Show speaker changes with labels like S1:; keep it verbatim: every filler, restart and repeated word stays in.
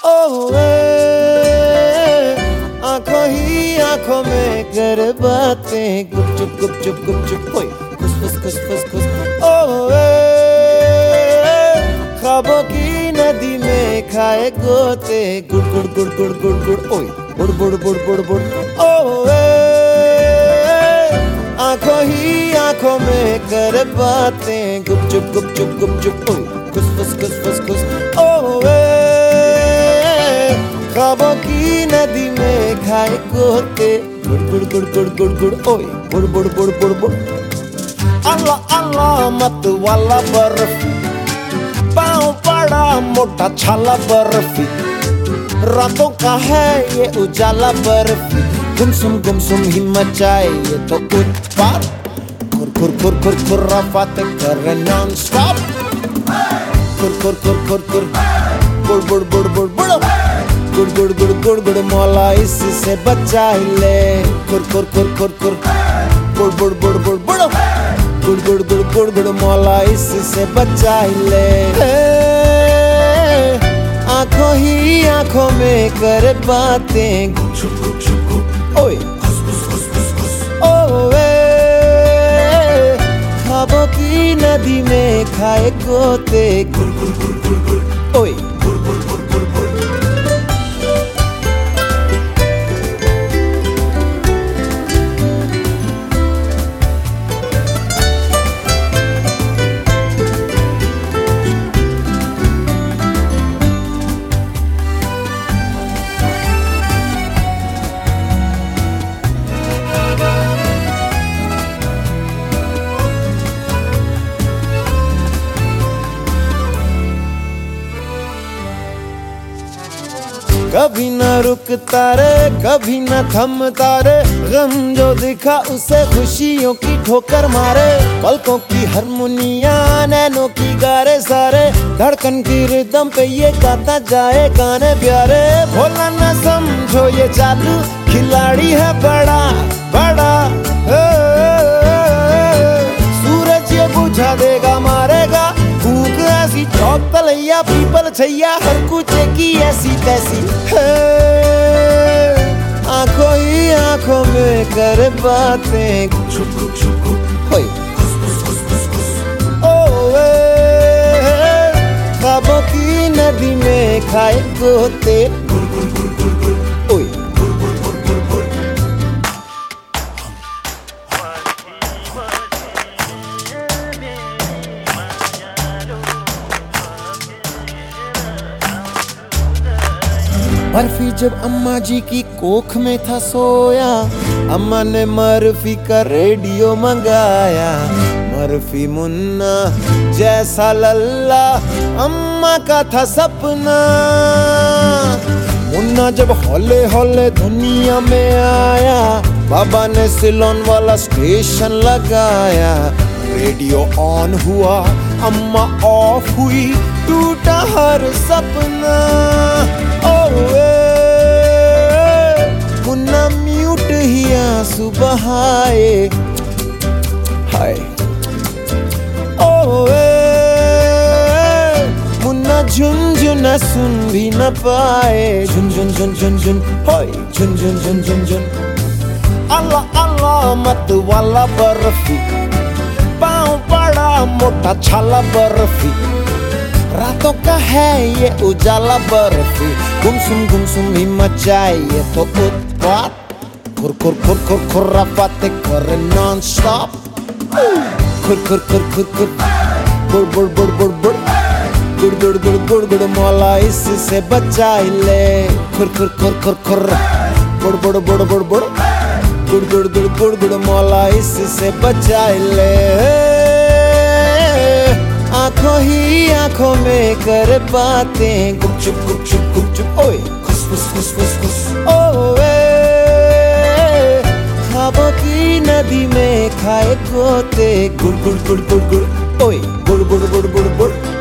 S1: ओए आंखों ही आंखों में कर बातें, गुपचुप गुपचुप गुपचुप ओए खुस खुस खुस खुस खुस। ओए ख्वाबों की नदी में खाए गोते, गुड़ गुड़ गुड़ गुड़ गुड़ गुड़ ओए बुड़ बुड़ बुड़ बुड़ बुड़। ओए आंखों ही आंखों में कर बातें, गुपचुप गुपचुप गुपचुप ओए खुस खुस खुस खुस खुस। ओए ख्वाबों की नदी में खाए गोते, गुड़ गुड़ गुड़ गुड़ गुड़ गुड़ ओए बुड़ बुड़ बुड़ बुड़ बुड़। अल्लाह अल्लाह मत वाला बर्फी, पाँव बड़ा मोटा छाला बर्फी, रातों का है ये उजाला बर्फी, गुमसुम गुमसुम ही मचाए ये तो उत्पात, खुर खुर खुर खुर खुर्राफात कर नॉन स्टॉप, खुर खुर खुर खुर खुर बुड़ बुड़ बुड़ बुड़ बुड़, गुड़ गुड़ गुड़ गुड़ गुड़ मौला इससे बचा ले, खुर खुर खुर खुर खुर बुड़ बुड़ बुड़ बुड़ बुड़, गुड़ गुड़ गुड़ गुड़ गुड़ मौला इससे बचा ले। आंखों ही आंखों में कर बातें, ओए ओए ख्वाबों की नदी में खाए गोते, ओए कभी न रुकता रे कभी न थमता रे, गम जो दिखा उसे खुशियों की ठोकर मारे, पलकों की हारमोनिया नैनों की गारे सारे, धड़कन की रिदम पे ये गाता जाए गाने प्यारे, भोला न समझो ये चालू खिलाड़ी है बड़ा बड़ा, ए, ए, ए, सूरज ये बुझा देगा मारेगा, भूख ऐसी चौक तलैया पीपल छैया हर कुचे की ऐसी तैसी है, आंखों ही आंखों में कर बातें, ओए ओए ख्वाबों की नदी में खाए गोते, ओए बर्फी जब अम्मा जी की कोख में था सोया, अम्मा ने मर्फी का रेडियो मंगाया, मर्फी मुन्ना जैसा लल्ला अम्मा का था सपना, मुन्ना जब हौले हौले दुनिया में आया, बाबा ने सिलोन वाला स्टेशन लगाया, रेडियो ऑन हुआ अम्मा ऑफ हुई, टूटा हर सपना, ओए मुन्ना म्यूट ही आंसू बहाए, हाय ओए मुन्ना झुनझुना सुन भी न पाए, झुन झुन झुन झुन झुन हाय झुन झुन झुन झुन झुन। अल्लाह अल्लाह मत वाला बर्फी, पाँव बड़ा मोटा छाला बर्फी, रातों का है ये उजाला बर्फी, गुमसुम गुमसुम ही मचाए ये तो उत्पात, खुर खुर खुर खुर खुर्राफाते कर नॉन स्टॉप, खुर खुर खुर खुर खुर बुड़ बुड़ बुड़ बुड़ बुड़, गुड़ गुड़ गुड़ गुड़ गुड़ मौला इससे बचा ले, खुर खुर खुर खुर खुर बुड़ बुड़ बुड़ बुड़ बुड़, गुड़ गुड़ गुड़ गुड़ गुड़ मौला इससे बचा ले। आंखों ही आंखों में कर बातें, गुपचुप गुपचुप गुपचुप ओए खुस खुस खुस खुस खुस। ओए ख्वाबों की नदी में खाए गोते, गुड़ गुड़ गुड़ गुड़ गुड़ ओए गुड़ गुड़ गुड़ गुड़ गुड़।